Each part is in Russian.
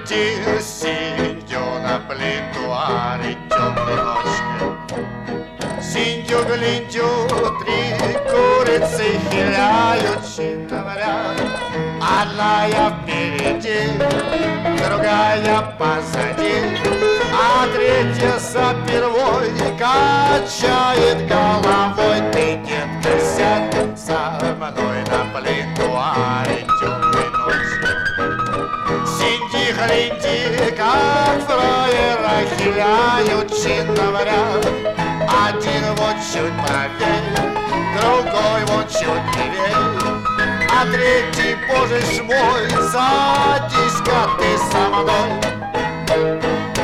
глядит, сидя на плитуаре темной ночью. Сидю, глядю, три курицы хиляют, говоря. Одна я впереди, другая позади, а третья за первой качает головой. Ты, детка, сядь со мной на плитуаре темной ночью. Сиди, гляди, как фраера хиляют, говоря. Один вот чуть правее, другой вот чуть левее, а третий, боже ж мой, садись-ка ты со мной.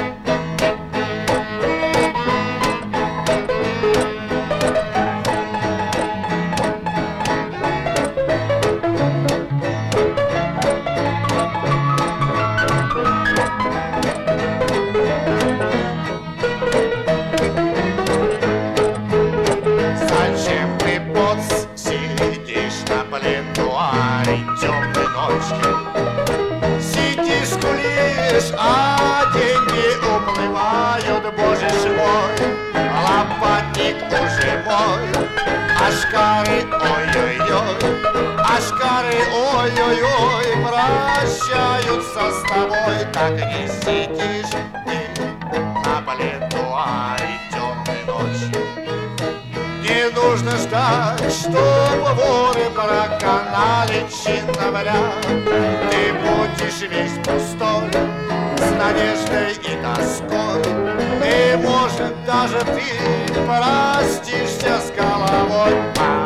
Зачем ты, поц, сидишь на плитуаре темной ночки? Сидишь, кулишь, а деньги уплывают, боже ж мой. Лопатник уже мой, ашкары, ой-ой-ой, ашкары, ой-ой-ой, прощаются с тобой. Так не сидишь ты на плитуаре темной ночью. Не нужно ждать, чтобы воры проканали, говоря. Ты будешь весь пустой, с надеждой и тоской. И, может, даже ты простишься с головой.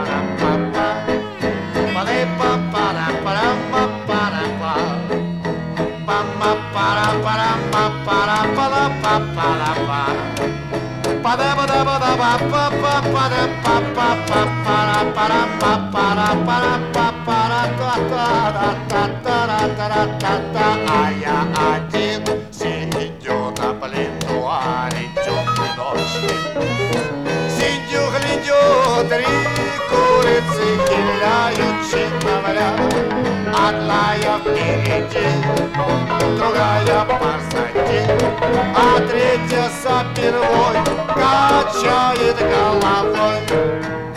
А я один сидю на плитуаре темной ночи. Сидю, глядю, три курицы хиляют, говоря. Одна я впереди, другая позади, а третья за первой качает головой.